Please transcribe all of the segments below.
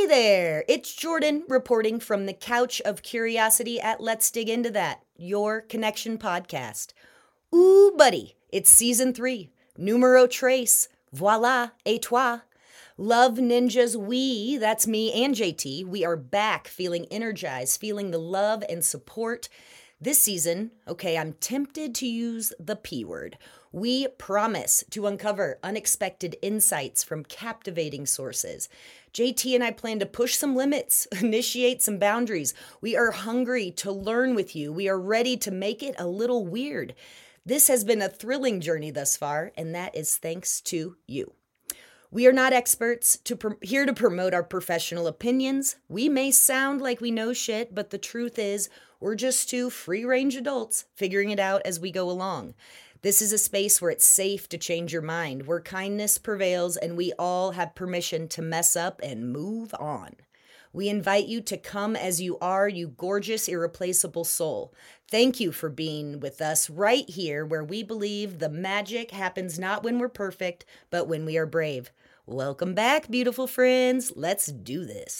Hey there, it's Jordan reporting from the couch of curiosity at Let's Dig Into That, your connection podcast. Ooh, buddy, it's season 3, numero tres, voila, et toi. Love Ninjas, that's me and JT, we are back feeling energized, feeling the love and support. This season, I'm tempted to use the P word. We promise to uncover unexpected insights from captivating sources. JT and I plan to push some limits, initiate some boundaries. We are hungry to learn with you. We are ready to make it a little weird. This has been a thrilling journey thus far, and that is thanks to you. We are not experts here to promote our professional opinions. We may sound like we know shit, but the truth is we're just two free-range adults figuring it out as we go along. This is a space where it's safe to change your mind, where kindness prevails, and we all have permission to mess up and move on. We invite you to come as you are, you gorgeous, irreplaceable soul. Thank you for being with us right here, where we believe the magic happens not when we're perfect, but when we are brave. Welcome back, beautiful friends. Let's do this.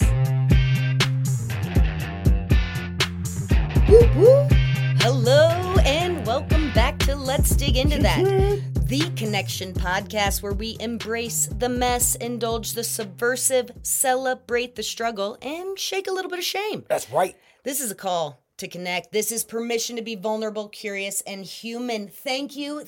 Woo woo! Hello and welcome back to Let's Dig Into That, the connection podcast where we embrace the mess, indulge the subversive, celebrate the struggle, and shake a little bit of shame. That's right. This is a call to connect. This is permission to be vulnerable, curious, and human. Thank you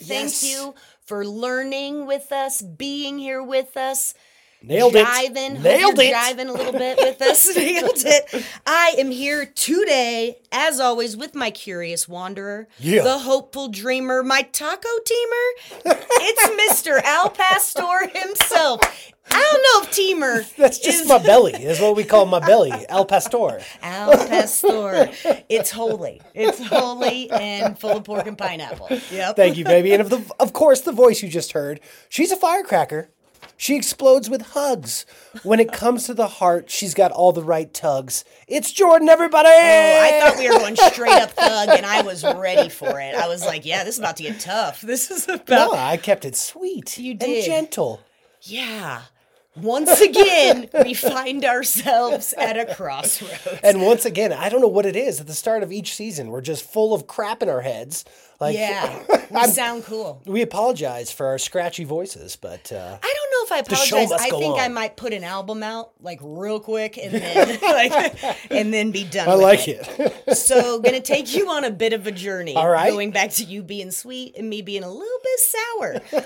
for learning with us, being here with us. Nailed it. Jiving a little bit with us. Nailed it. I am here today, as always, with my curious wanderer, the hopeful dreamer, my taco teamer. It's Mr. Al Pastor himself. I don't know if teamer. That's just my belly. That's what we call my belly. Al Pastor. Al Pastor. It's holy. It's holy and full of pork and pineapple. Yep. Thank you, baby. And of course, the voice you just heard, she's a firecracker. She explodes with hugs. When it comes to the heart, she's got all the right tugs. It's Jordan, everybody! Oh, I thought we were going straight up thug, and I was ready for it. I was like, yeah, this is about to get tough. This is about... No, I kept it sweet. You did. And gentle. Yeah. Once again, we find ourselves at a crossroads. And once again, I don't know what it is. At the start of each season, we're just full of crap in our heads. Yeah, we sound cool. We apologize for our scratchy voices, but... I don't know if I apologize. I think I might put an album out, real quick, and then, and then be done with it. I like it. So, gonna take you on a bit of a journey. All right. Going back to you being sweet and me being a little bit sour.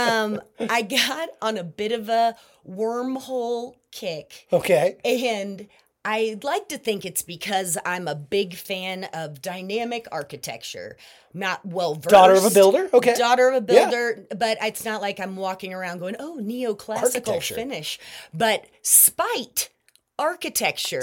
I got on a bit of a wormhole kick. Okay. And I'd like to think it's because I'm a big fan of dynamic architecture. Not well-versed. Daughter of a builder? Okay. Daughter of a builder, but it's not like I'm walking around going, oh, neoclassical finish. But spite architecture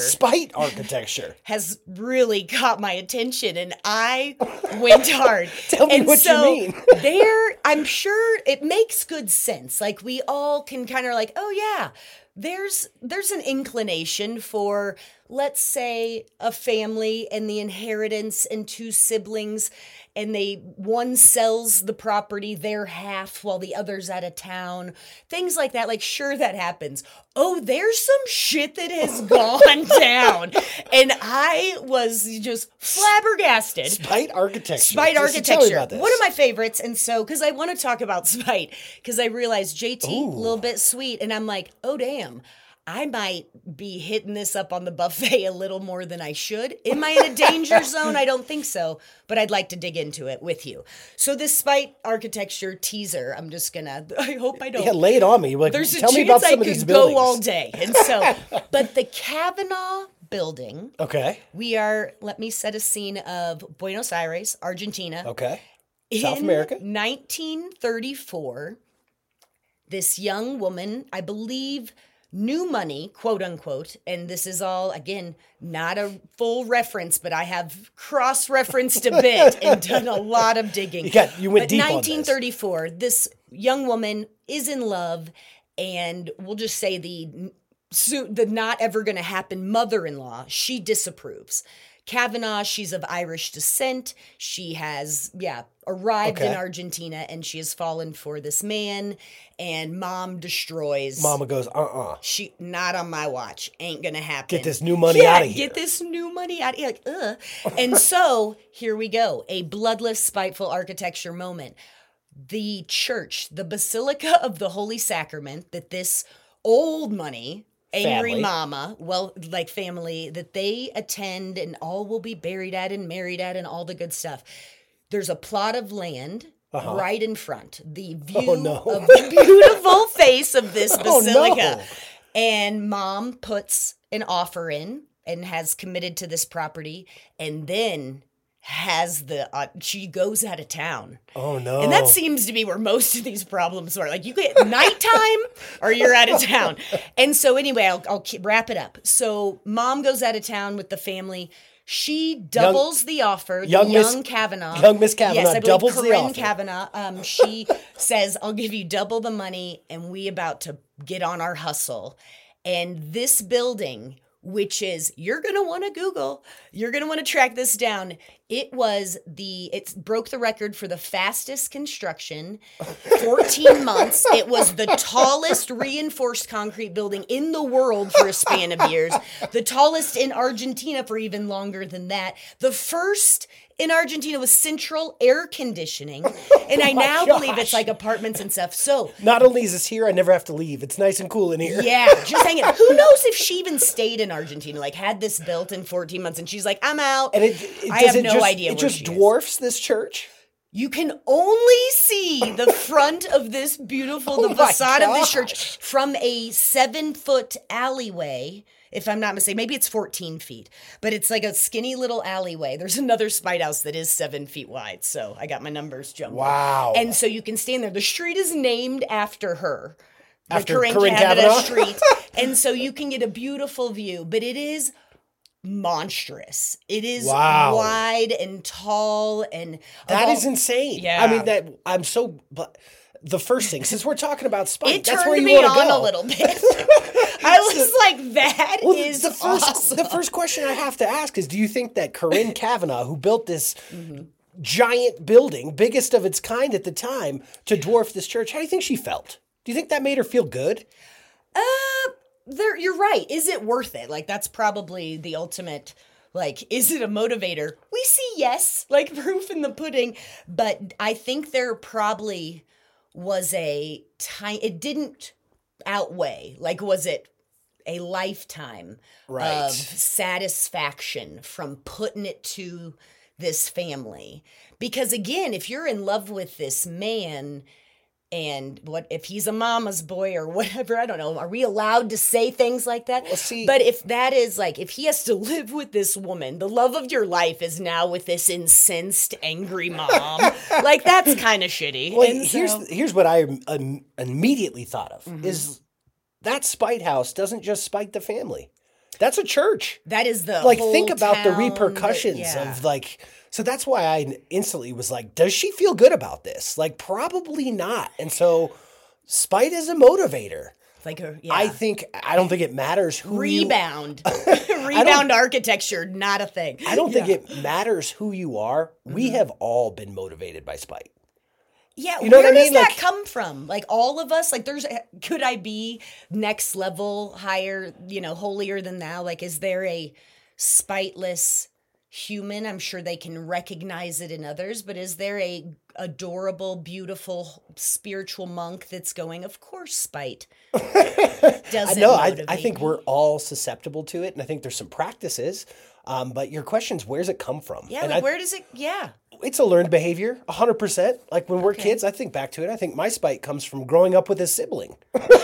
has really caught my attention, and I went hard. Tell me what you mean. I'm sure it makes good sense. We all can kind of oh yeah, there's an inclination for, let's say, a family and the inheritance and two siblings, and one sells the property, their half, while the other's out of town. Things like that. Sure, that happens. Oh, there's some shit that has gone down. And I was just flabbergasted. Spite architecture. Tell me about this. One of my favorites. And so, because I want to talk about spite, because I realized JT, a little bit sweet. And I'm like, oh, damn. I might be hitting this up on the buffet a little more than I should. Am I in a danger zone? I don't think so, but I'd like to dig into it with you. So this spite architecture teaser, I hope I don't. Yeah, lay it on me. There's tell a me about chance some I of these could buildings. go all day. And so, but the Kavanaugh building. Okay. Let me set a scene of Buenos Aires, Argentina. Okay. South America. 1934, this young woman, I believe, new money, quote unquote, and this is all, again, not a full reference, but I have cross-referenced a bit and done a lot of digging. You went deep on this. 1934, this young woman is in love, and we'll just say the not ever going to happen mother-in-law, she disapproves. Kavanaugh. She's of Irish descent. She has, arrived in Okay. Argentina, and she has fallen for this man, and mom destroys. Mama goes, She, not on my watch. Ain't gonna happen. Get this new money outta here. Get this new money out of here. Like, ugh. And so here we go. A bloodless, spiteful architecture moment. The church, the Basilica of the Holy Sacrament, that this old money, angry Family. mama, family, that they attend and all will be buried at and married at and all the good stuff. There's a plot of land right in front. The view no. of the beautiful face of this Oh, basilica. no. And mom puts an offer in and has committed to this property, and then has she goes out of town. Oh, no. And that seems to be where most of these problems are. Like, you get nighttime or you're out of town. And so anyway, I'll wrap it up. So mom goes out of town with the family. She doubles the offer. Young Miss Kavanaugh. Young Miss Kavanaugh Yes, I believe doubles the Corinne offer. Kavanaugh. She says, I'll give you double the money, and we about to get on our hustle. And this building, which is, you're going to want to Google, you're going to want to track this down. It broke the record for the fastest construction, 14 months. It was the tallest reinforced concrete building in the world for a span of years. The tallest in Argentina for even longer than that. The first in Argentina was central air conditioning. And I now believe it's like apartments and stuff. So Not only is this here, I never have to leave. It's nice and cool in here. yeah, just hanging. Who knows if she even stayed in Argentina, like had this built in 14 months, and she's like, I'm out. And I have no idea It where just she is. dwarfs this church. You can only see the front of this beautiful, the Oh my facade of this gosh. church from a 7-foot alleyway. If I'm not mistaken, maybe it's 14 feet, but it's like a skinny little alleyway. There's another Spite House that is 7 feet wide, so I got my numbers jumbled. Wow. And so you can stand there. The street is named after her. The After Corinne Corinne Kavanaugh Kavanaugh? Street. And so you can get a beautiful view, but it is monstrous. It is Wow. wide and tall, and That is insane. Yeah. I mean, but the first thing, since we're talking about spite, it that's turned where you me want to on go. a little bit. I was like, that is awesome. The first question I have to ask is, do you think that Corinne Kavanaugh, who built this giant building, biggest of its kind at the time, to dwarf this church, how do you think she felt? Do you think that made her feel good? You're right. Is it worth it? Like, that's probably the ultimate, like, is it a motivator? We see yes, like proof in the pudding. But I think there probably was it didn't outweigh, like, was it a lifetime Right. of satisfaction from putting it to this family? Because again, if you're in love with this man, and what if he's a mama's boy or whatever, I don't know. Are we allowed to say things like that? Well, see- but if that is like, if he has to live with this woman, the love of your life is now with this incensed, angry mom. Like, that's kind of shitty. Well, And so- here's what I immediately thought of, Mm-hmm. is that spite house doesn't just spite the family. That's a church. that is the Like, whole think about the town repercussions yeah. of, like, so that's why I instantly was like, does she feel good about this? Like, probably not. And so spite is a motivator. like a I don't think it matters who rebound, rebound architecture, not a thing. I don't think it matters who you are. We have all been motivated by spite. Yeah, You know where what I does mean? that Like- come from? Like, all of us, like, could I be next level higher, holier than thou? Like, is there a spiteless human? I'm sure they can recognize it in others, but is there a adorable, beautiful, spiritual monk that's going, of course, spite doesn't motivate I think me." we're all susceptible to it, and I think there's some practices. But your question's, where's it come from? Yeah, And like, where does it, it's a learned behavior, 100%. Like, when we're kids, I think back to it. I think my spite comes from growing up with a sibling.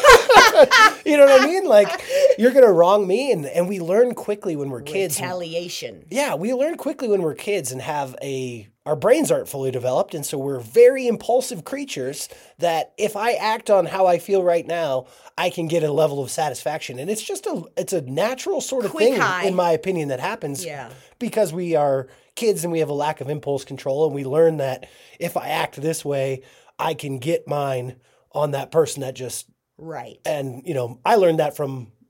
You know what I mean? Like, you're going to wrong me, and we learn quickly when we're kids. retaliation. Yeah, we learn quickly when we're kids and our brains aren't fully developed, and so we're very impulsive creatures that if I act on how I feel right now, I can get a level of satisfaction. And it's a natural sort of Quick thing, high. in my opinion, that happens Yeah. because we are kids and we have a lack of impulse control, and we learn that if I act this way, I can get mine on that person that just, Right. and I learned that from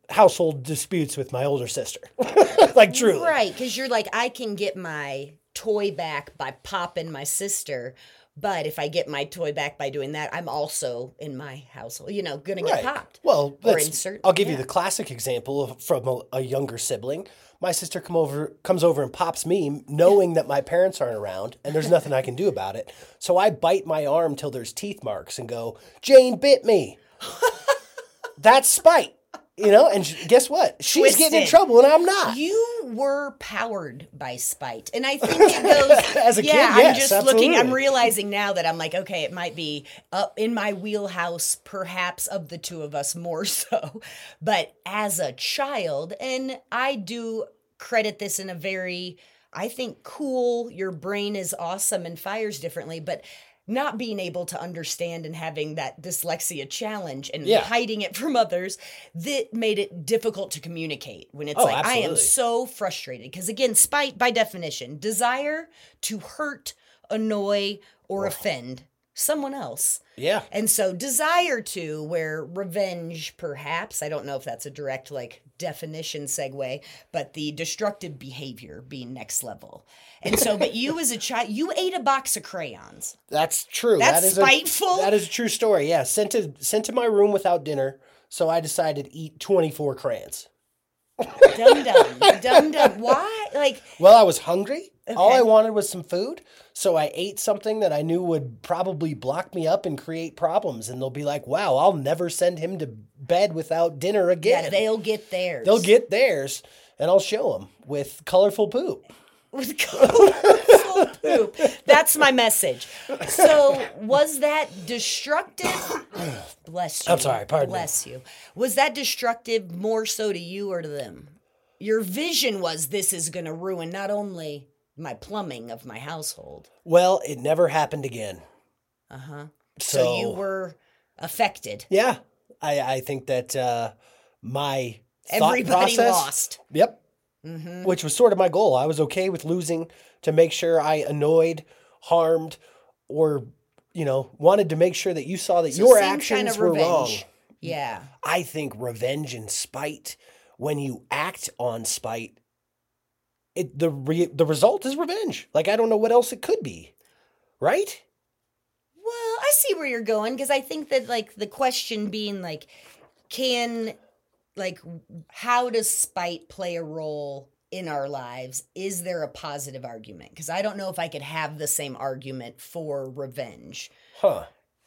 household disputes with my older sister. Like, truly. Right, because you're like, I can get my toy back by popping my sister, but if I get my toy back by doing that, I'm also in my household, gonna get popped. Well, or insert. I'll give you the classic example from a younger sibling. My sister comes over and pops me, knowing that my parents aren't around, and there's nothing I can do about it. So I bite my arm till there's teeth marks and go, "Jane bit me." That's spite, And guess what? She's getting in trouble, and I'm not. You were powered by spite, and I think it goes as a kid. I'm Yes, just absolutely. looking. I'm realizing now that I'm like, okay, it might be up in my wheelhouse, perhaps of the two of us more so. But as a child, and I do credit this in a very, I think, cool. Your brain is awesome and fires differently, but not being able to understand and having that dyslexia challenge and hiding it from others, that made it difficult to communicate when it's absolutely. I am so frustrated. Because again, spite by definition, desire to hurt, annoy, or offend someone else. Yeah. And so desire to, where revenge perhaps, I don't know if that's a direct definition segue, but the destructive behavior being next level. And so, but you as a child, you ate a box of crayons. That's true. That's spiteful. That is a true story. Yeah. Sent to my room without dinner. So I decided to eat 24 crayons. Dum dum. Why? Well, I was hungry. Okay. All I wanted was some food. So I ate something that I knew would probably block me up and create problems. And they'll be like, wow, I'll never send him to bed without dinner again. Yeah, they'll get theirs. They'll get theirs. And I'll show them with colorful poop. With colorful poop. That's my message. So was that destructive? Bless you. I'm sorry, pardon me. Bless you. Was that destructive more so to you or to them? Your vision was, this is going to ruin not only my plumbing of my household. Well, it never happened again. Uh-huh. So you were affected. Yeah. I think that my Everybody thought process, lost. Yep. Mm-hmm. Which was sort of my goal. I was okay with losing to make sure I annoyed, harmed, or, wanted to make sure that you saw that your actions were wrong. Yeah. I think revenge and spite, when you act on spite, the result is revenge. I don't know what else it could be. Right? Well, I see where you're going, because I think that the question being how does spite play a role in our lives? Is there a positive argument? Because I don't know if I could have the same argument for revenge. Huh.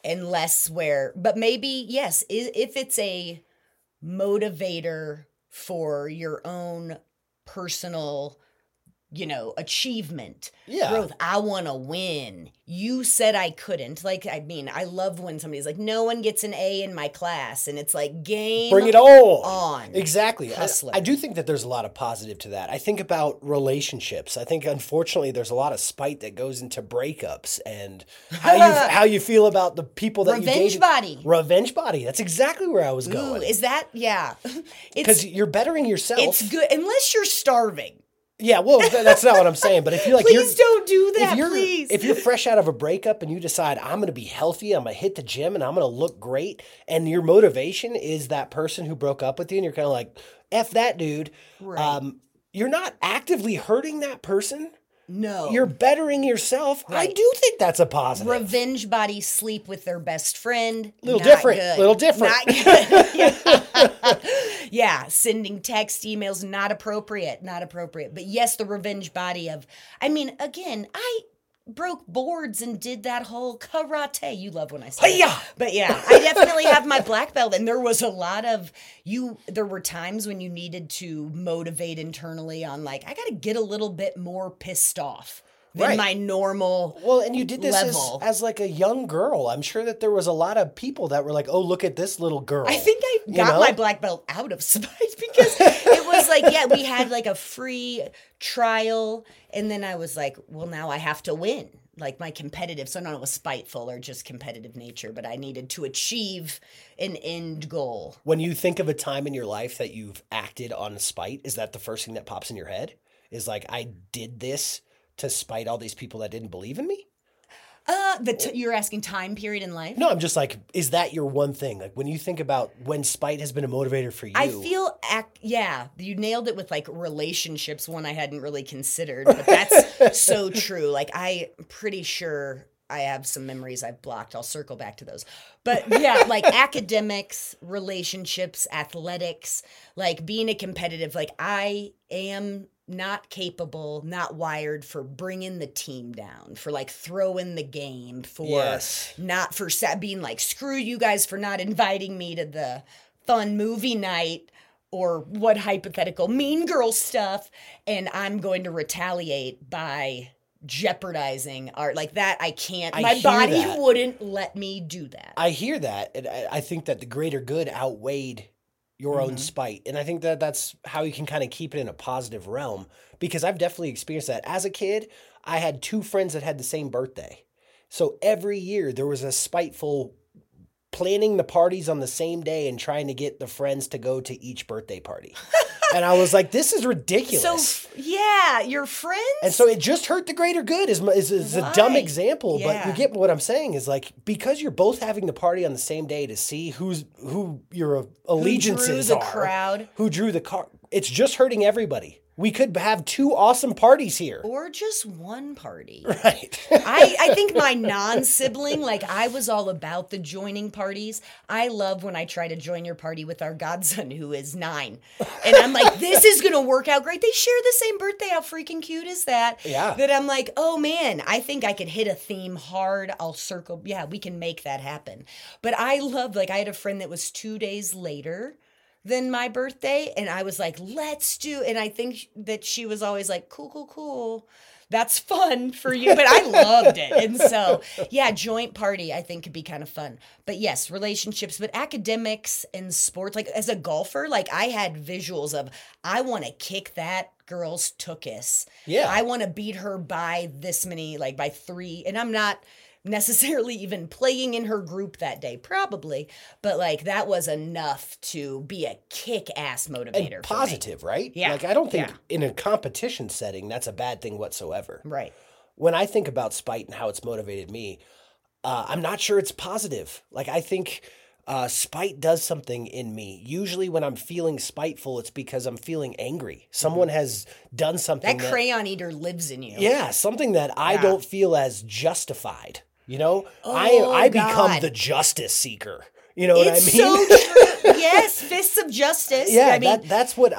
But maybe, yes, if it's a motivator for your own personal, achievement, growth. I want to win. You said I couldn't. I love when somebody's like, no one gets an A in my class. And it's game. Bring it on. On. Exactly. Hustler. I do think that there's a lot of positive to that. I think about relationships. I think, unfortunately, there's a lot of spite that goes into breakups and how you feel about the people that Revenge you dated. body. Revenge body. That's exactly where I was going. Ooh, is that? Yeah. Because you're bettering yourself. It's good. Unless you're starving. Yeah, well, that's not what I'm saying. But if you're please don't do that, please. If you're fresh out of a breakup and you decide, I'm going to be healthy, I'm going to hit the gym, and I'm going to look great, and your motivation is that person who broke up with you, and you're kind of like, F that dude. Right. You're not actively hurting that person. No. You're bettering yourself. Right. I do think that's a positive. Revenge bodies sleep with their best friend. Little different. Not good. Yeah. Yeah. Sending text, emails, not appropriate. But yes, the revenge body of, again, I broke boards and did that whole karate. You love when I say that. But yeah, I definitely have my black belt. And there was a lot of there were times when you needed to motivate internally on I got to get a little bit more pissed off than my normal Well, and you did this level. as a young girl. I'm sure that there was a lot of people that were like, oh, look at this little girl. I think I got my black belt out of spite because it was we had a free trial. And then I was like, well, now I have to win. My competitive, so I don't know, it was spiteful or just competitive nature, but I needed to achieve an end goal. When you think of a time in your life that you've acted on spite, is that the first thing that pops in your head? Is I did this to spite all these people that didn't believe in me? You're asking time period in life? No, I'm just like, is that your one thing? Like when you think about when spite has been a motivator for you. I feel, you nailed it with like relationships, one I hadn't really considered, but that's so true. Like I'm pretty sure I have some memories I've blocked. I'll circle back to those. But yeah, like academics, relationships, athletics, like being a competitive, like I am not capable, not wired for bringing the team down, for like throwing the game, for not for being like, screw you guys for not inviting me to the fun movie night or what hypothetical Mean Girl stuff. And I'm going to retaliate by jeopardizing art like that. I can't. My body wouldn't let me do that. I hear that. And I think that the greater good outweighed your own spite. And I think that that's how you can kind of keep it in a positive realm, because I've definitely experienced that. As a kid, I had 2 friends that had the same birthday. So every year there was a spiteful planning the parties on the same day and trying to get the friends to go to each birthday party. And I was like, this is ridiculous. So, yeah, your friends? And so it just hurt the greater good is a dumb example, but you get what I'm saying is like, because you're both having the party on the same day to see who your allegiances are. Who drew the car. It's just hurting everybody. We could have 2 awesome parties here. Or just one party. Right. I think my non-sibling, like I was all about the joining parties. I love when I try to join your party with our godson who is 9. And I'm like, this is going to work out great. They share the same birthday. How freaking cute is that? Yeah. That I'm like, oh man, I think I could hit a theme hard. I'll circle. Yeah, we can make that happen. But I love, like I had a friend that was 2 days later than my birthday, and I was like, let's do, and I think that she was always like, cool, that's fun for you, but I loved it. And so yeah, joint party I think could be kind of fun. But yes, relationships, but academics and sports, like as a golfer, like I had visuals of, I want to kick that girl's tuchus. Yeah, I want to beat her by this many, like by 3, and I'm not necessarily even playing in her group that day, probably, but like that was enough to be a kick-ass motivator. And positive, right? Yeah. Like I don't think in a competition setting that's a bad thing whatsoever. Right. When I think about spite and how it's motivated me, I'm not sure it's positive. Like I think spite does something in me. Usually when I'm feeling spiteful, it's because I'm feeling angry. Someone has done something. That crayon eater lives in you. Yeah, something that I don't feel as justified. You know, I become the justice seeker. You know what I mean? It's so true. Yes, fists of justice. Yeah, I mean, that's what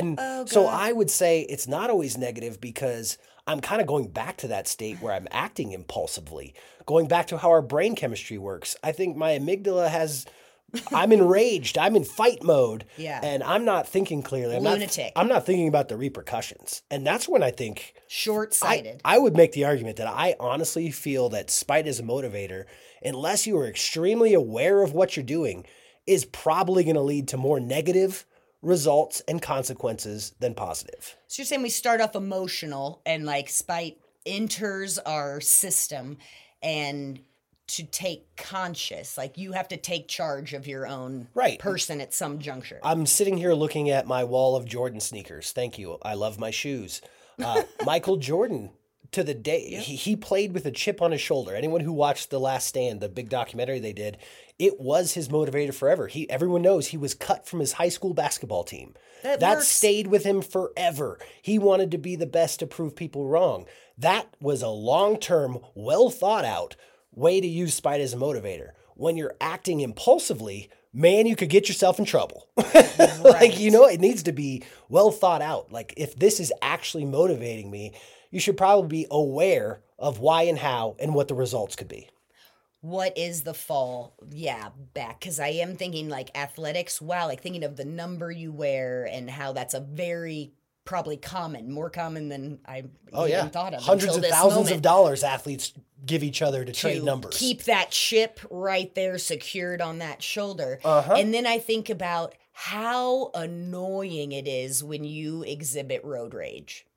so I would say it's not always negative, because I'm kind of going back to that state where I'm acting impulsively, going back to how our brain chemistry works. I think my amygdala I'm enraged. I'm in fight mode. Yeah. And I'm not thinking clearly. Lunatic. I'm not thinking about the repercussions. And that's when I think short-sighted. I would make the argument that I honestly feel that spite as a motivator, unless you are extremely aware of what you're doing, is probably going to lead to more negative results and consequences than positive. So you're saying we start off emotional and like spite enters our system, and to take conscious, like you have to take charge of your own person at some juncture. I'm sitting here looking at my wall of Jordan sneakers. Thank you. I love my shoes. Michael Jordan, to the day, he played with a chip on his shoulder. Anyone who watched The Last Stand, the big documentary they did, it was his motivator forever. Everyone knows he was cut from his high school basketball team. That stayed with him forever. He wanted to be the best to prove people wrong. That was a long-term, well thought out way to use spite as a motivator. When you're acting impulsively, man, you could get yourself in trouble. Like, you know, it needs to be well thought out. Like, if this is actually motivating me, you should probably be aware of why and how and what the results could be. What is the fall? Yeah, back. Because I am thinking like athletics. Wow, like thinking of the number you wear and how that's a very probably more common than I even thought of. Hundreds of thousands of dollars athletes give each other to trade numbers. Keep that chip right there secured on that shoulder. And then I think about how annoying it is when you exhibit road rage.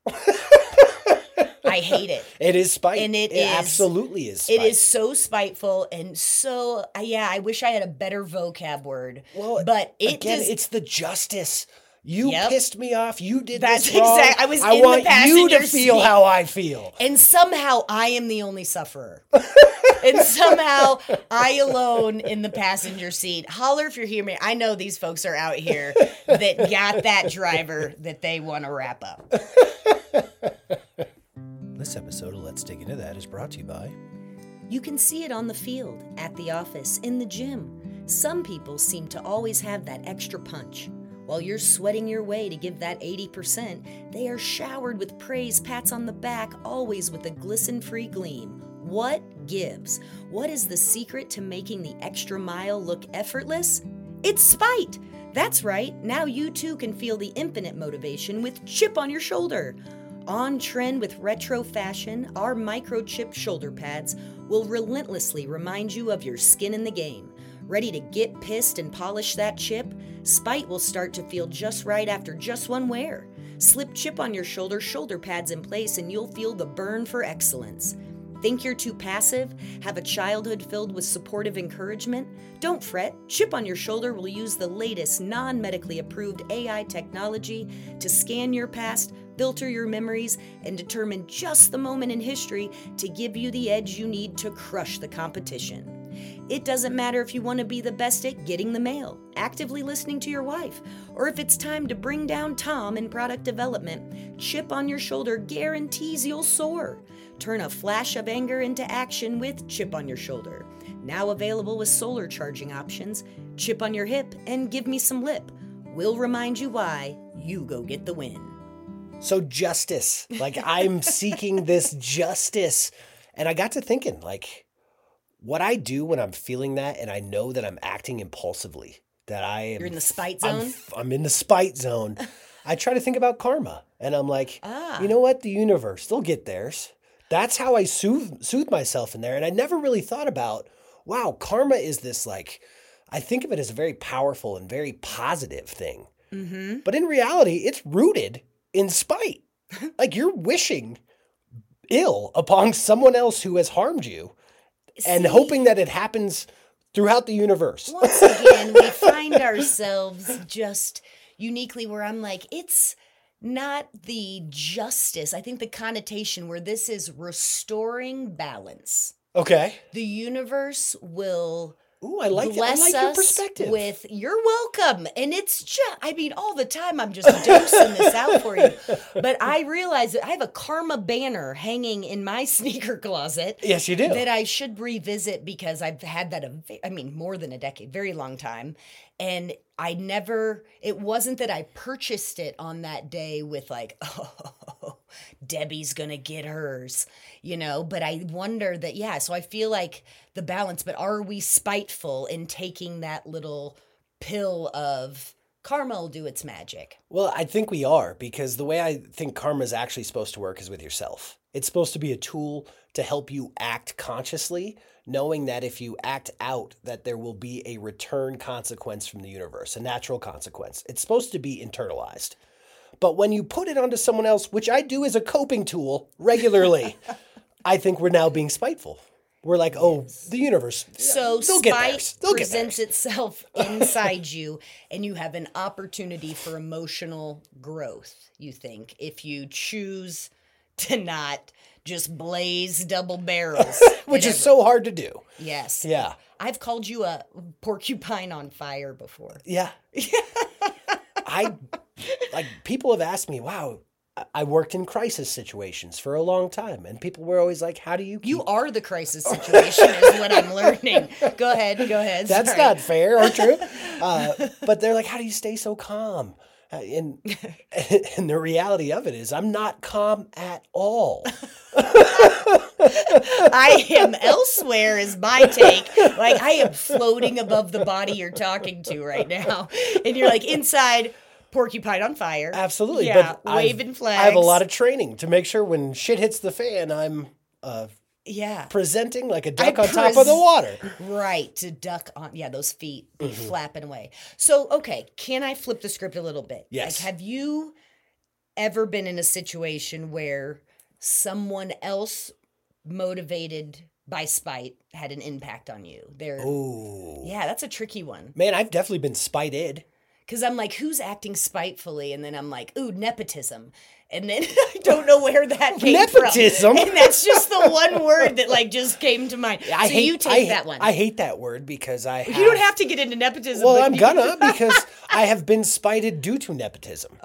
I hate it. It is spite. And it absolutely is spite. It is so spiteful and so, I wish I had a better vocab word. Well, but it's the justice. You Yep. pissed me off. You did That's this wrong. exact- I was in the want you to passenger feel seat. how I feel. And somehow I am the only sufferer. And somehow I alone in the passenger seat. Holler if you're hearing me. I know these folks are out here that got that driver that they want to wrap up. This episode of Let's Dig Into That is brought to you by... You can see it on the field, at the office, in the gym. Some people seem to always have that extra punch. While you're sweating your way to give that 80%, they are showered with praise, pats on the back, always with a glisten-free gleam. What gives? What is the secret to making the extra mile look effortless? It's spite! That's right, now you too can feel the infinite motivation with chip on your shoulder. On trend with retro fashion, our microchip shoulder pads will relentlessly remind you of your skin in the game. Ready to get pissed and polish that chip? Spite will start to feel just right after just one wear. Slip chip on your shoulder pads in place, and you'll feel the burn for excellence. Think you're too passive? Have a childhood filled with supportive encouragement? Don't fret. Chip on your shoulder will use the latest non-medically approved AI technology to scan your past, filter your memories, and determine just the moment in history to give you the edge you need to crush the competition. It doesn't matter if you want to be the best at getting the mail, actively listening to your wife, or if it's time to bring down Tom in product development. Chip on your shoulder guarantees you'll soar. Turn a flash of anger into action with Chip on your shoulder. Now available with solar charging options. Chip on your hip and give me some lip. We'll remind you why. You go get the win. So justice. Like, I'm seeking this justice. And I got to thinking, like, what I do when I'm feeling that and I know that I'm acting impulsively, that I am... You're in the spite zone? I'm in the spite zone. I try to think about karma. And I'm like, Ah. you know what? The universe, they'll get theirs. That's how I soothe myself in there. And I never really thought about, wow, karma is this, like, I think of it as a very powerful and very positive thing. Mm-hmm. But in reality, it's rooted in spite. Like, you're wishing ill upon someone else who has harmed you and hoping that it happens throughout the universe. Once again, we find ourselves just uniquely where I'm like, it's not the justice. I think the connotation where this is restoring balance. Okay. The universe will Ooh, I like bless that. I like your us perspective. with, you're welcome. And it's just, I mean, all the time I'm just dosing this out for you. But I realize that I have a karma banner hanging in my sneaker closet. Yes, you do. That I should revisit because I've had that, more than a decade, very long time. And it wasn't that I purchased it on that day with like, oh, Debbie's going to get hers, but I wonder that, so I feel like the balance, but are we spiteful in taking that little pill of karma will do its magic? Well, I think we are, because the way I think karma is actually supposed to work is with yourself. It's supposed to be a tool to help you act consciously, knowing that if you act out, that there will be a return consequence from the universe, a natural consequence. It's supposed to be internalized. But when you put it onto someone else, which I do as a coping tool regularly, I think we're now being spiteful. We're like, oh, the universe. So they'll get spite theirs. They'll get presents theirs. itself inside you, and you have an opportunity for emotional growth, you think, if you choose to not just blaze double barrels. Which is so hard to do. Yes. Yeah. I've called you a porcupine on fire before. Yeah. People have asked me, wow, I worked in crisis situations for a long time. And people were always like, how do you keep... You are the crisis situation is what I'm learning. Go ahead. That's Sorry. not fair or true. But they're like, how do you stay so calm? And the reality of it is I'm not calm at all. I am elsewhere is my take. Like I am floating above the body you're talking to right now. And you're like inside porcupine on fire. Absolutely. Yeah, but waving flags. I have a lot of training to make sure when shit hits the fan, I'm presenting like a duck on top of the water. Right, to duck on, those feet be flapping away. So, okay, can I flip the script a little bit? Yes. Like, have you ever been in a situation where someone else motivated by spite had an impact on you? Ooh. Yeah, that's a tricky one. Man, I've definitely been spited. because I'm like, who's acting spitefully? And then I'm like, ooh, nepotism. And then I don't know where that came Nepotism? from. And that's just the one word that like just came to mind. You take that one. I hate that word because You don't have to get into nepotism. Well, but I'm gonna because I have been spited due to nepotism.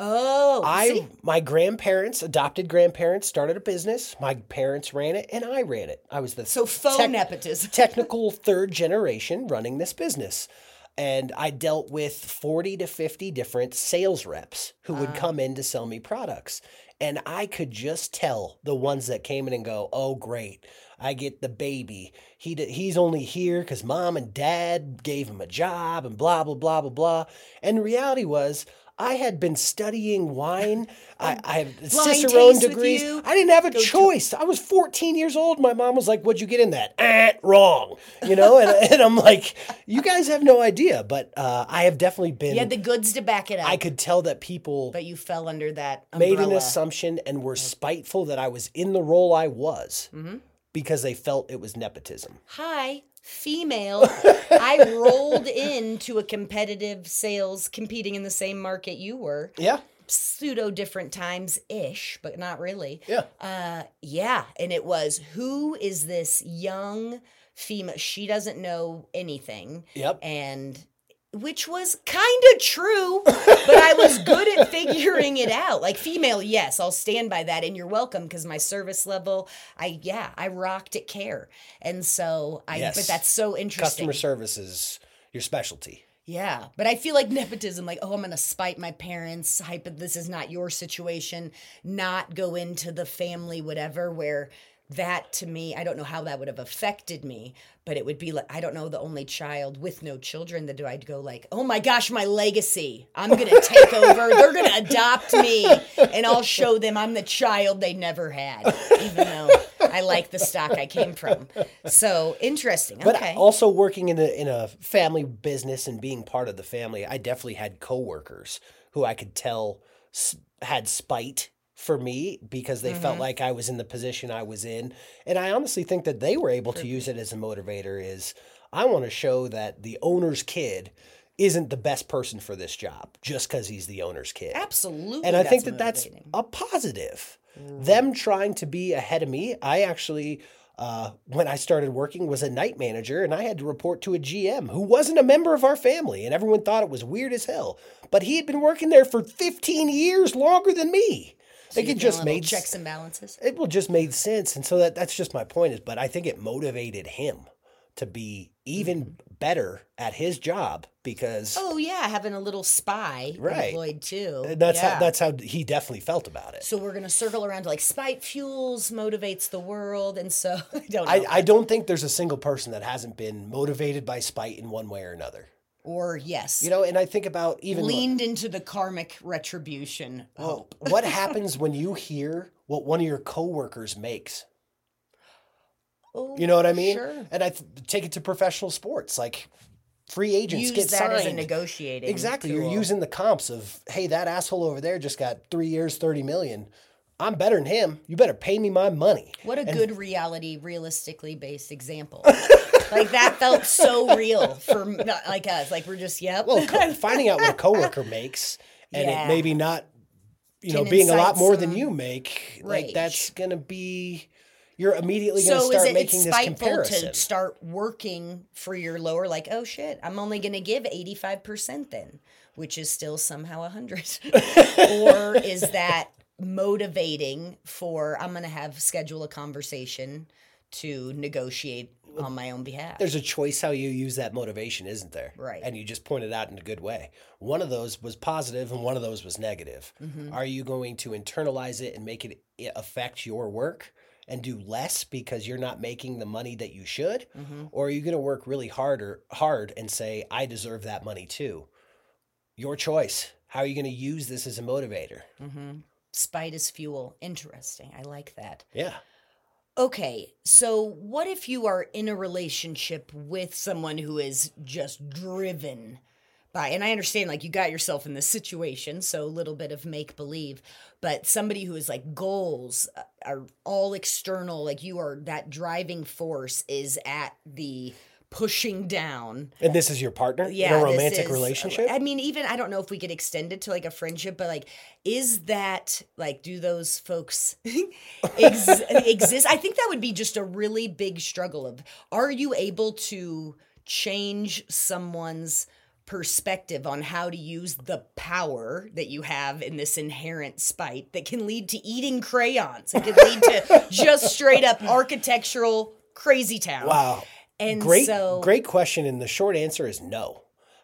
Oh, My grandparents, adopted grandparents, started a business. My parents ran it, and I ran it. I was the faux nepotism. technical third generation running this business. And I dealt with 40 to 50 different sales reps who would come in to sell me products. And I could just tell the ones that came in and go, oh, great, I get the baby. He's only here because mom and dad gave him a job and blah, blah, blah, blah, blah. And the reality was, I had been studying wine. I have Cicerone degrees. I didn't have a choice. I was 14 years old. My mom was like, what'd you get in that? Wrong. You know, and I'm like, you guys have no idea. But I have definitely been. You had the goods to back it up. I could tell that people. But you fell under that umbrella. Made an assumption and were spiteful that I was in the role I was because they felt it was nepotism. Hi. Female, I rolled into a competitive sales competing in the same market you were. Yeah. Pseudo different times-ish, but not really. Yeah. Yeah. And it was, who is this young female? She doesn't know anything. Yep. And which was kind of true, but I was good at figuring it out. Like female, yes, I'll stand by that. And you're welcome because my service level, I rocked at Care. And so Yes. but that's so interesting. Customer service is your specialty. Yeah, but I feel like nepotism, like, oh, I'm going to spite my parents, this is not your situation, not go into the family, whatever, where that to me, I don't know how that would have affected me, but it would be like, I don't know, the only child with no children, that I'd go like, oh my gosh, my legacy, I'm going to take over, they're going to adopt me, and I'll show them I'm the child they never had, even though I like the stock I came from. So, interesting, okay. But also working in a family business and being part of the family, I definitely had coworkers who I could tell had spite for me because they felt like I was in the position I was in. And I honestly think that they were able to use it as a motivator is I want to show that the owner's kid isn't the best person for this job just because he's the owner's kid. Absolutely. And I think that that's a positive. Them trying to be ahead of me. I actually, when I started working, was a night manager, and I had to report to a GM who wasn't a member of our family, and everyone thought it was weird as hell. But he had been working there for 15 years longer than me. So Like it just made checks and balances. It will just made sense, and so that's just my point. Is, but I think it motivated him to be even better at his job because having a little spy employed too. That's how he definitely felt about it. So we're gonna circle around to like spite fuels motivates the world, and so I don't know. I don't think there's a single person that hasn't been motivated by spite in one way or another. Or yes, You know, and I think about even leaned into the karmic retribution hope. what happens when you hear what one of your coworkers makes. Oh, You know what I mean? Sure. And take it to professional sports, like free agents Use get that signed. as a negotiating Exactly. tool. You're using the comps of, hey, that asshole over there just got 3 years, 30 million. I'm better than him. You better pay me my money. What a good realistically based example. Like that felt so real for like us. Like we're just Well, finding out what a coworker makes and Yeah. it maybe not, Can being a lot incite more than some you make, like rage. that's going to be, you're immediately going to So start is it making it's this spiteful comparison. to start working for your lower? Like, oh shit, I'm only going to give 85% then, which is still somehow 100. Or is that motivating for I'm going to schedule a conversation to negotiate on my own behalf? There's a choice how you use that motivation, isn't there? Right. And you just pointed out in a good way. One of those was positive and one of those was negative. Are you going to internalize it and make it affect your work and do less because you're not making the money that you should? Or are you going to work really hard and say, I deserve that money too? Your choice. How are you going to use this as a motivator? Spite is fuel. Interesting. I like that. Yeah. Okay, so what if you are in a relationship with someone who is just driven by, and I understand like you got yourself in this situation, so a little bit of make believe, but somebody who is like goals are all external, like you are, that driving force is at the pushing down. And this is your partner in a romantic relationship? I mean, even, I don't know if we could extend it to like a friendship, but like, is that like, do those folks exist? I think that would be just a really big struggle of, are you able to change someone's perspective on how to use the power that you have in this inherent spite that can lead to eating crayons? It can lead to just straight up architectural crazy town. Wow. And great question. And the short answer is no.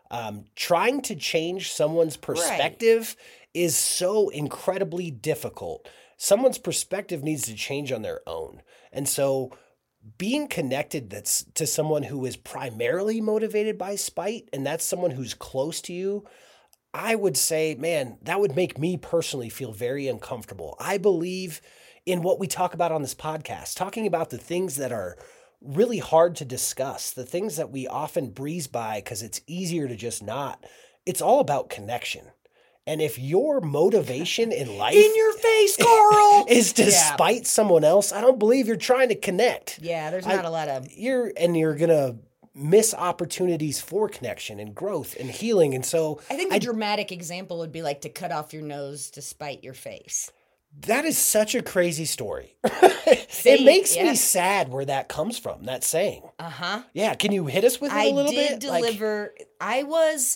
Trying to change someone's perspective is so incredibly difficult. Someone's perspective needs to change on their own. And so being connected to someone who is primarily motivated by spite, and that's someone who's close to you, I would say, man, that would make me personally feel very uncomfortable. I believe in what we talk about on this podcast, talking about the things that are really hard to discuss, the things that we often breeze by because it's easier to just not. It's all about connection. And if your motivation in life in your face, Carl, is to spite someone else, I don't believe you're trying to connect. Yeah, there's not a lot of you're gonna miss opportunities for connection and growth and healing. And so I think the dramatic example would be like to cut off your nose to spite your face. That is such a crazy story. It makes me sad where that comes from, that saying. Uh-huh. Yeah, can you hit us with it a little bit? I did deliver. I was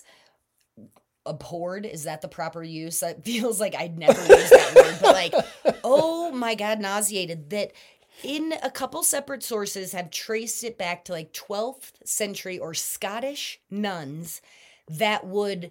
abhorred. Is that the proper use? It feels like I'd never use that word, but like, oh my God, nauseated that in a couple separate sources have traced it back to like 12th century or Scottish nuns that would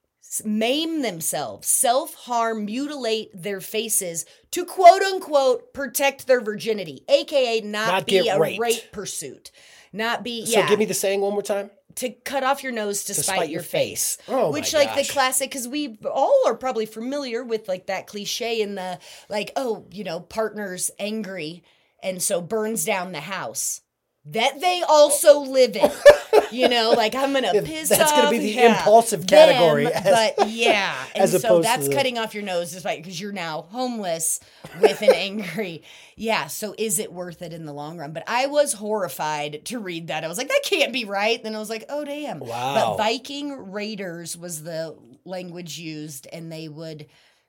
maim themselves, self-harm, mutilate their faces to quote unquote protect their virginity, aka not be a rape pursuit. Not be So give me the saying one more time. To cut off your nose to spite your face. Oh, which my like gosh. the classic, because we all are probably familiar with like that cliche in the like, oh, you know, partner's angry and so burns down the house that they also live in. You know, like I'm going to piss off. That's going to be the impulsive category. But yeah. And as so that's cutting off your nose despite because you're now homeless with an angry. Yeah. So is it worth it in the long run? But I was horrified to read that. I was like, that can't be right. Then I was like, oh, damn. Wow. But Viking raiders was the language used, and they would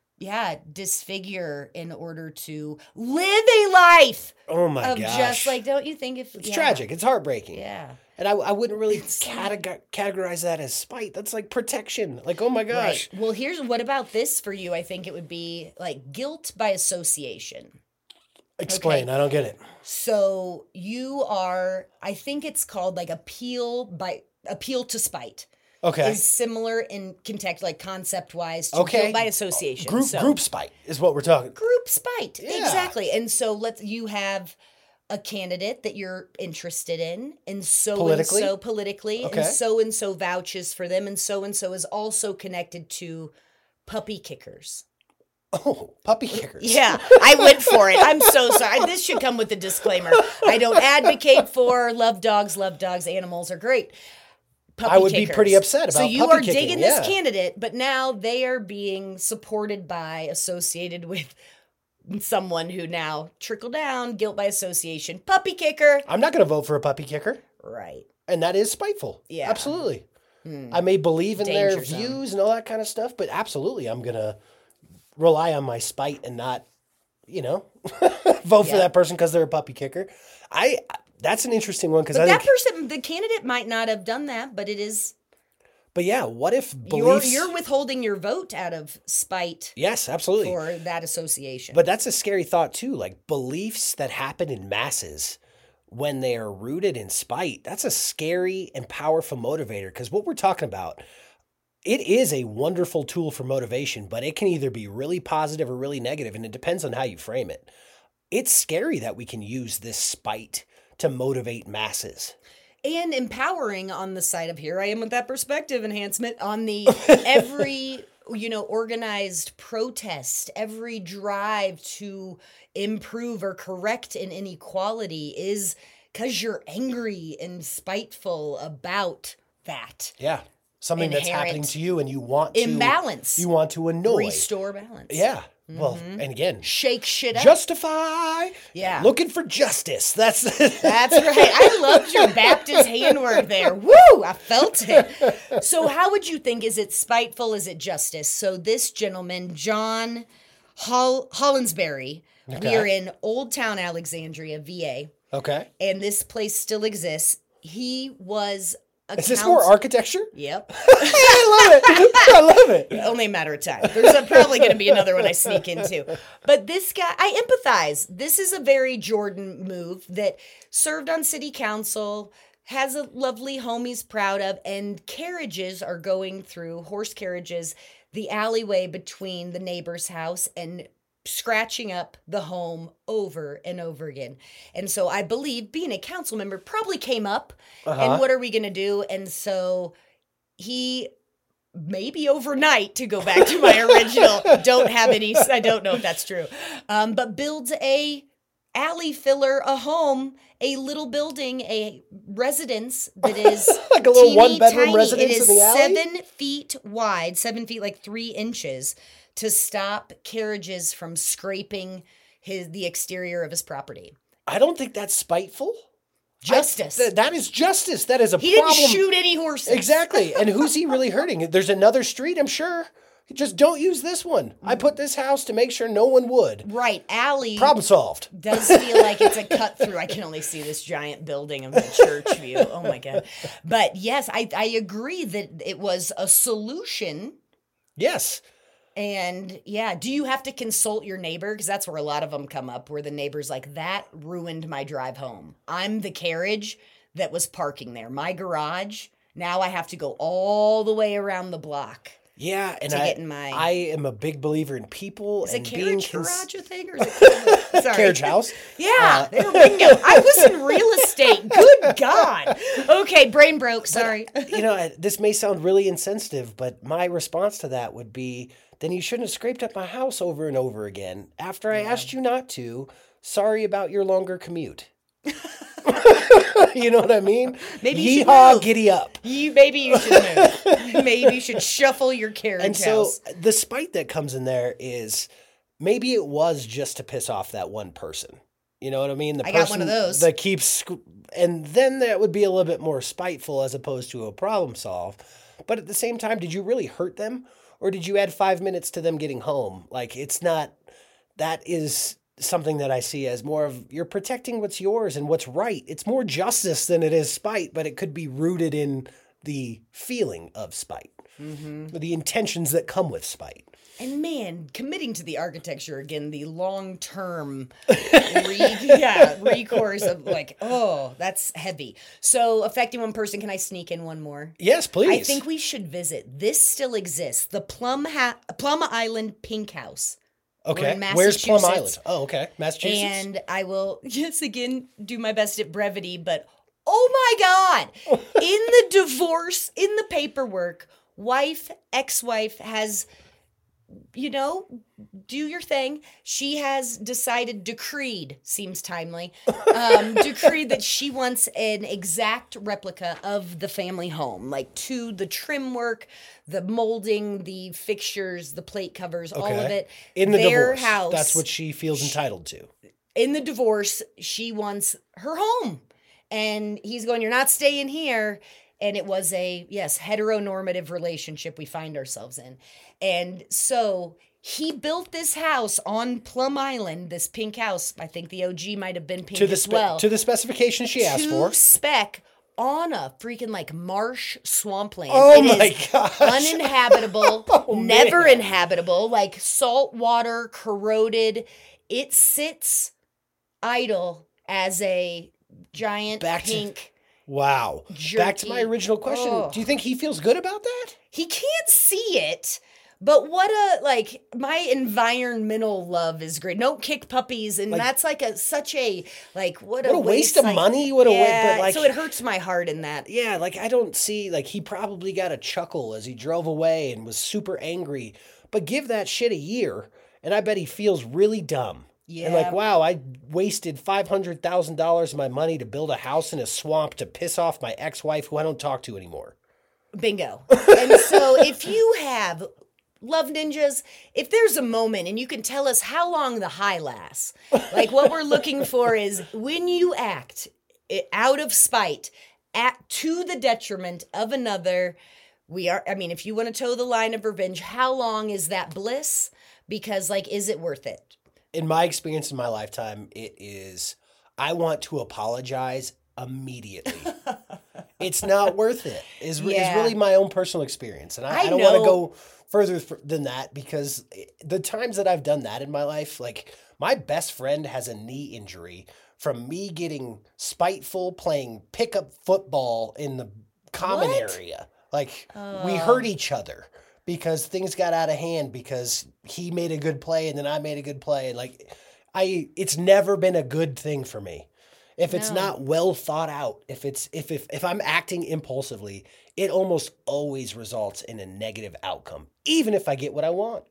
disfigure in order to live a life. Oh my of gosh. Just like, don't you think if it's tragic. It's heartbreaking. Yeah. And I wouldn't really categorize that as spite. That's like protection. Like, oh my gosh. Right. Well, what about this for you? I think it would be like guilt by association. Explain. Okay. I don't get it. So you are, I think it's called like appeal to spite. Okay. Is similar in context, like concept-wise, to guilt by association. Group spite is what we're talking. Group spite, Yeah. exactly. And so you have a candidate that you're interested in, and so politically, Okay. and so vouches for them, and so is also connected to puppy kickers. Oh, puppy kickers. Yeah, I went for it. I'm so sorry. This should come with a disclaimer. I don't advocate for love dogs. Animals are great. Puppy I would kickers. be pretty upset about So you puppy are kicking, digging this candidate, but now they are being supported by, associated with someone who now trickle down, guilt by association, puppy kicker. I'm not going to vote for a puppy kicker. Right. And that is spiteful. Yeah. Absolutely. I may believe in their Danger zone. views and all that kind of stuff, but absolutely I'm going to rely on my spite and not, vote for that person because they're a puppy kicker. That's an interesting one because I think person, the candidate might not have done that, but it is. But yeah, what if beliefs? You're withholding your vote out of spite. Yes, absolutely. For that association. But that's a scary thought too. Like beliefs that happen in masses when they are rooted in spite. That's a scary and powerful motivator because what we're talking about, it is a wonderful tool for motivation, but it can either be really positive or really negative, and it depends on how you frame it. It's scary that we can use this spite to motivate masses. And empowering on the side of here I am with that perspective enhancement on the every, organized protest, every drive to improve or correct an inequality is because you're angry and spiteful about that. Yeah. Something that's happening to you and you want to imbalance. You want to annoy. Restore balance. Yeah. Well, and again, Shake shit up. justify. Yeah. Looking for justice. That's That's right. I loved your Baptist handwork there. Woo! I felt it. So how would you think, is it spiteful? Is it justice? So this gentleman, John Hollinsberry, we are in Old Town Alexandria, VA, okay. and this place still exists. He was a Is this more architecture? Yep. I love it. I love it. Only a matter of time. There's probably going to be another one I sneak into. But this guy, I empathize. This is a very Jordan move that served on city council, has a lovely home he's proud of, and carriages are going through, horse carriages, the alleyway between the neighbor's house and scratching up the home over and over again. And so I believe being a council member probably came up and what are we going to do? And so he maybe overnight, to go back to my original, I don't know if that's true, but builds a alley filler, a home, a little building, a residence that is like a little teeny 1-bedroom tiny. residence It is in the alley? 7 feet wide, 7 feet, like 3 inches, to stop carriages from scraping the exterior of his property. I don't think that's spiteful. Justice. That is justice. That is a He problem. didn't shoot any horses. Exactly. And who's he really hurting? There's another street, I'm sure. Just don't use this one. I put this house to make sure no one would. Right. Alley Problem solved. does feel like it's a cut through. I can only see this giant building of the church view. Oh my God. But yes, I agree that it was a solution. Yes. And yeah, do you have to consult your neighbor? Because that's where a lot of them come up, where the neighbor's like, that ruined my drive home. I'm the carriage that was parking there. My garage, now I have to go all the way around the block. Yeah, and I am a big believer in people Is and a being carriage garage a thing? Or is it sorry. carriage house. Yeah, there we go. I was in real estate. Good God. Okay, brain broke. Sorry. You know, this may sound really insensitive, but my response to that would be, then you shouldn't have scraped up my house over and over again. After I asked you not to, sorry about your longer commute. You know what I mean? Maybe you should Yeehaw, move. giddy up. Maybe you should move. Maybe you should shuffle your carriage And so house. the spite that comes in there is maybe it was just to piss off that one person. You know what I mean? The I person got one of those. that keeps, and then that would be a little bit more spiteful as opposed to a problem solve. But at the same time, did you really hurt them? Or did you add 5 minutes to them getting home? Like, it's not, that is something that I see as more of, you're protecting what's yours and what's right. It's more justice than it is spite, but it could be rooted in the feeling of spite, the intentions that come with spite. And man, committing to the architecture again, the long-term recourse of like, oh, that's heavy. So affecting one person, can I sneak in one more? Yes, please. I think we should visit. This still exists. The Plum Island Pink House. Okay. We're in Where's Plum Massachusetts. Island? Oh, okay. Massachusetts. And I will, yes, again, do my best at brevity, but oh my God, in the divorce, in the paperwork, ex-wife has, do your thing. She has decreed, seems timely, decreed that she wants an exact replica of the family home, like to the trim work, the molding, the fixtures, the plate covers, all of it. In the Their divorce. house. That's what she feels entitled to. In the divorce, she wants her home. And he's going, you're not staying here. And it was a, yes, heteronormative relationship we find ourselves in. And so he built this house on Plum Island, this pink house. I think the OG might have been pink as well. To the specifications she asked for. Spec on a freaking like marsh swampland. Oh It my is gosh. uninhabitable, Oh, never man. inhabitable, like salt water, corroded. It sits idle as a giant pink. Wow. Back to my jerky. original question. Oh. Do you think he feels good about that? He can't see it, but my environmental love is great. No kick puppies, and that's like such a what a waste of money. What a waste. But so it hurts my heart in that. Yeah, I don't see, he probably got a chuckle as he drove away and was super angry. But give that shit a year, and I bet he feels really dumb. Yeah. And wow, I wasted $500,000 of my money to build a house in a swamp to piss off my ex-wife who I don't talk to anymore. Bingo. And so if you have Love Ninjas, if there's a moment and you can tell us how long the high lasts, like what we're looking for is when you act out of spite, to the detriment of another. If you want to toe the line of revenge, how long is that bliss? Because, like, is it worth it? In my experience in my lifetime, it is, I want to apologize immediately. It's not worth it, is really my own personal experience. And I don't want to go further than that, because the times that I've done that in my life, like, my best friend has a knee injury from me getting spiteful playing pickup football in the common area. Like, we hurt each other because things got out of hand because he made a good play and then I made a good play. And like, it's never been a good thing for me. If it's not well thought out, if I'm acting impulsively, it almost always results in a negative outcome, even if I get what I want.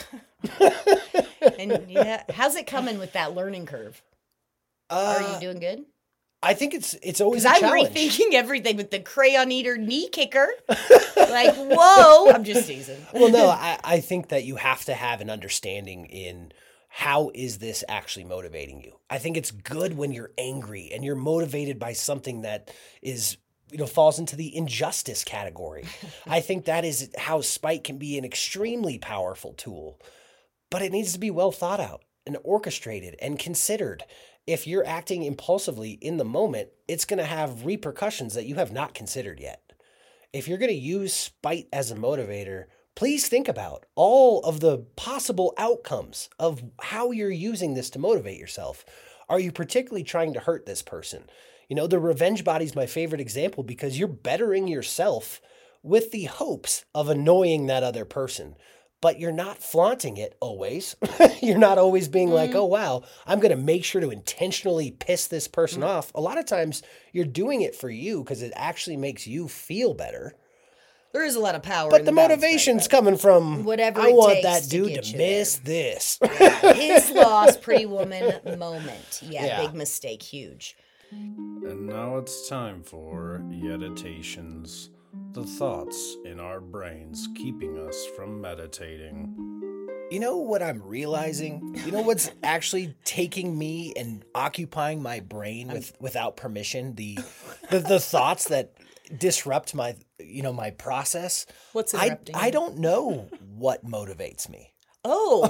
And how's it coming with that learning curve? Are you doing good? I think it's always a challenge. I'm rethinking everything with the crayon eater knee kicker. Like, whoa! I'm just teasing. Well, no, I think that you have to have an understanding in how is this actually motivating you. I think it's good when you're angry and you're motivated by something that is, falls into the injustice category. I think that is how spite can be an extremely powerful tool, but it needs to be well thought out and orchestrated and considered. If you're acting impulsively in the moment, it's going to have repercussions that you have not considered yet. If you're going to use spite as a motivator, please think about all of the possible outcomes of how you're using this to motivate yourself. Are you particularly trying to hurt this person? The revenge body is my favorite example because you're bettering yourself with the hopes of annoying that other person. But you're not flaunting it always. You're not always being like, oh, wow, I'm going to make sure to intentionally piss this person off. A lot of times you're doing it for you because it actually makes you feel better. There is a lot of power. But the motivation's coming from, whatever I want that dude to miss this. Yeah. His loss, Pretty Woman moment. Yeah, big mistake, huge. And now it's time for Yeditations. The thoughts in our brains keeping us from meditating. You know what I'm realizing? You know what's actually taking me and occupying my brain without permission? The thoughts that disrupt my my process. What's interrupting? I don't know what motivates me. Oh,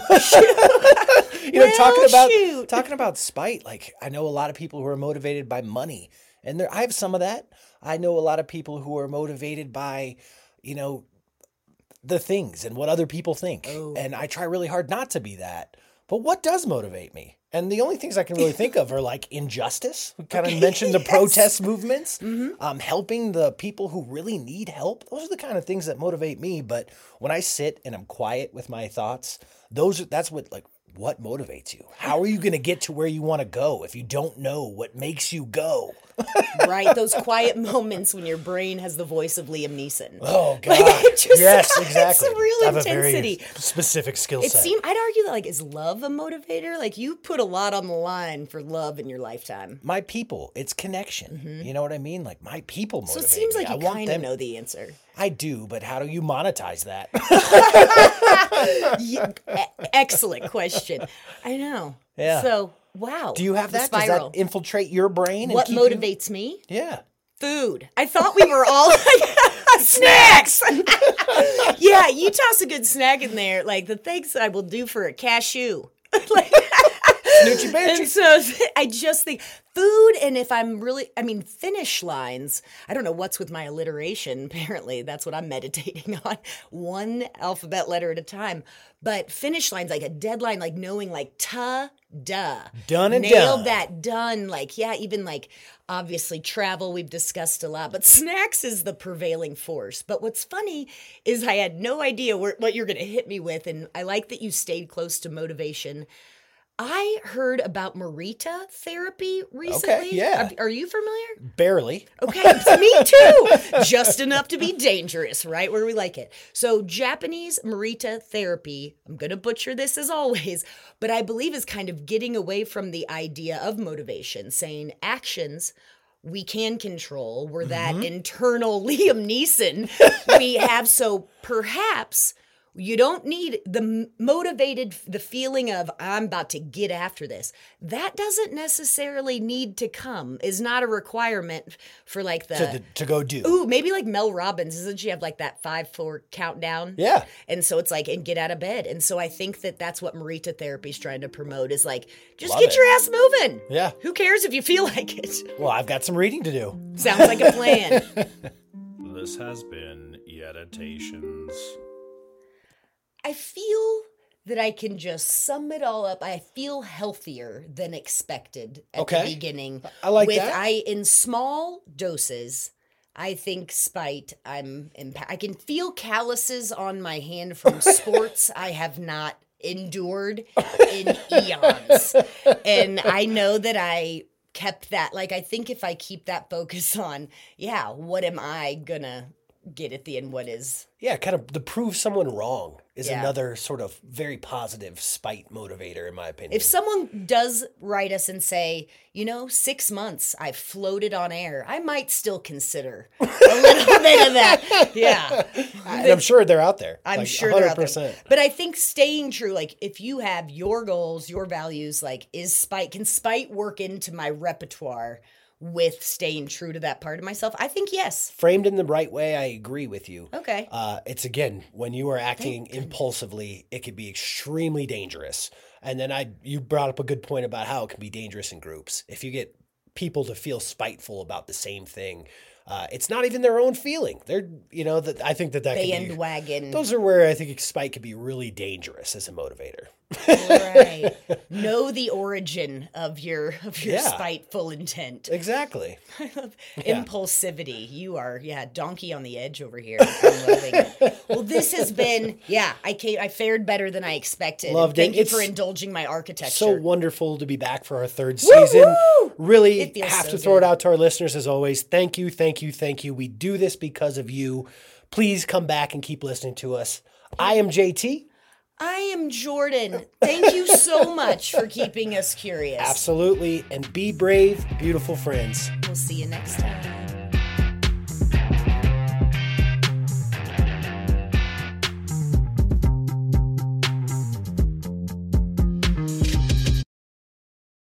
shoot. talking about spite. Like, I know a lot of people who are motivated by money, and I have some of that. I know a lot of people who are motivated by, the things and what other people think. Oh. And I try really hard not to be that. But what does motivate me? And the only things I can really think of are like injustice. We kind of mentioned the protest movements, helping the people who really need help. Those are the kind of things that motivate me. But when I sit and I'm quiet with my thoughts, that's what motivates you. How are you going to get to where you want to go if you don't know what makes you go? Right, those quiet moments when your brain has the voice of Liam Neeson. Oh, God. Yes, exactly. It's a real I have intensity. A very specific skill set. I'd argue that, is love a motivator? Like, you put a lot on the line for love in your lifetime. My people, it's connection. Mm-hmm. You know what I mean? Like, my people motivate me. So it seems like you kind of know the answer. I do, but how do you monetize that? Excellent question. I know. Yeah. So, wow. Do you have that? Does that infiltrate your brain? What motivates me? Yeah. Food. I thought we were all snacks. Yeah, you toss a good snack in there, like the things that I will do for a cashew. Snoochie Bearchie. And so I just think food, and if I'm finish lines. I don't know what's with my alliteration. Apparently, that's what I'm meditating on. One alphabet letter at a time. But finish lines, like a deadline, like knowing, like, duh. Done and Nailed done. that, done. Like, yeah, even like, obviously, travel, we've discussed a lot. But snacks is the prevailing force. But what's funny is I had no idea what you're going to hit me with. And I like that you stayed close to motivation. I heard about Morita therapy recently. Okay, yeah. Are you familiar? Barely. Okay, me too. Just enough to be dangerous, right where we like it. So Japanese Morita therapy, I'm going to butcher this as always, but I believe is kind of getting away from the idea of motivation, saying actions we can control. We're that internal Liam Neeson we have, so perhaps You don't need the feeling of I'm about to get after this. That doesn't necessarily need to come, is not a requirement for like to go do. Ooh, maybe like Mel Robbins, doesn't she have like that 5-4 countdown? Yeah. And so it's like, and get out of bed. And so I think that that's what Marita Therapy is trying to promote is like, just Love get it. your ass moving. Yeah. Who cares if you feel like it? Well, I've got some reading to do. Sounds like a plan. This has been Yeditations. I feel that I can just sum it all up. I feel healthier than expected at the beginning. I like that. In small doses, I think spite, I can feel calluses on my hand from sports I have not endured in eons. And I know that I kept that. Like, I think if I keep that focus on, what am I gonna get at the end? What is... Yeah, kind of to prove someone wrong is Yeah. another sort of very positive spite motivator, in my opinion. If someone does write us and say, 6 months I've floated on air, I might still consider a little bit of that. Yeah. And I'm sure they're out there. I'm like, sure they're out 100%. there. But I think staying true, like if you have your goals, your values, like can spite work into my repertoire with staying true to that part of myself? I think yes. Framed in the right way, I agree with you. Okay. It's again, when you are acting impulsively, it can be extremely dangerous. And then you brought up a good point about how it can be dangerous in groups. If you get people to feel spiteful about the same thing, it's not even their own feeling. They're, I think that can be... Bandwagon. Those are where I think spite can be really dangerous as a motivator. Right. Know the origin of your spiteful intent. Exactly. I love impulsivity. You are, donkey on the edge over here. I'm loving it. Well, this has been, I fared better than I expected. Loved Thank it. you It's for indulging my architecture. So wonderful to be back for our third season. Woo! Really It feels have so to throw it good. out to our listeners as always. Thank you, thank you, thank you. We do this because of you. Please come back and keep listening to us. I am JT. I am Jordan. Thank you so much for keeping us curious. Absolutely. And be brave, beautiful friends. We'll see you next time.